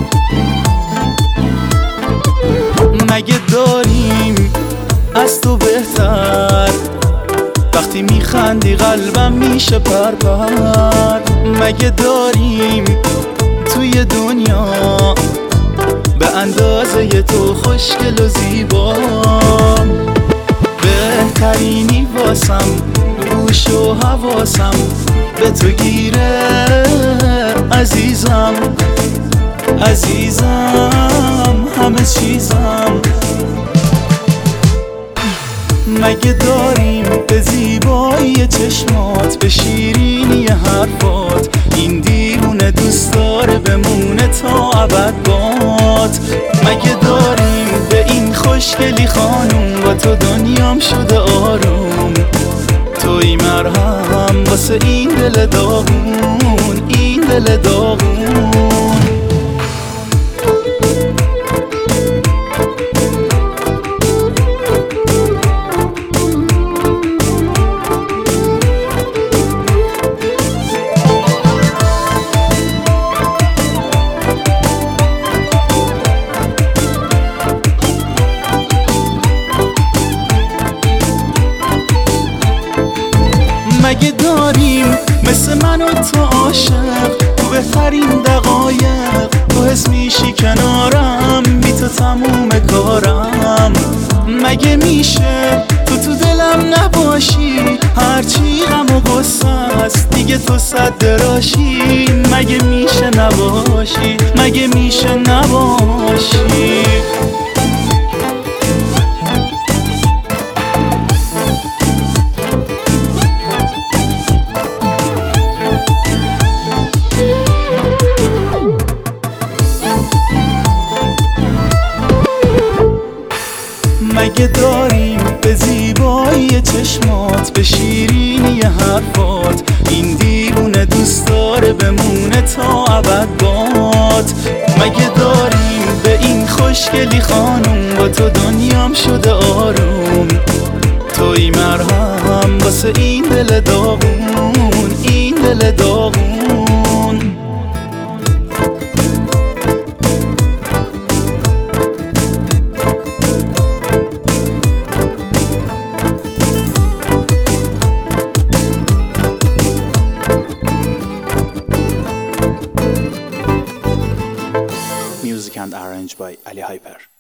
مگه داریم از تو بهتر؟ وقتی میخندی قلبم میشه پرپر. مگه داریم توی دنیا به اندازه تو خوشگل و زیبا؟ بهترینی واسم گوش و حواسم به تو گیره عزیزم، عزیزم همه چیزم. مگه داریم به زیبایی چشمات، به شیرینی حرفات، این دیوونه دوست داره بمونه تا ابد باد؟ مگه داریم به این خوشگلی خانوم، با تو دنیام شده آروم، توی مرهم واسه این دل داغون، این دل داغون. مگه داریم مثل من و تو عاشق، تو بهترین دقایق تو حس میشی کنارم، بی تو تموم کارم. مگه میشه تو دلم نباشی، هرچی غم و غصه است دیگه تو صد دراشی؟ مگه میشه نباشی، مگه میشه نباشی؟ مگه داریم به زیبایی چشمات، به شیرینی حرفات، این دیوونه دوست داره بمونه تا ابد باد؟ مگه داریم به این خوشگلی خانوم، با تو دنیام شده آروم، توی مرهم واسه این دل داغون، این دل داغون. Music and arranged by Ali Hyper.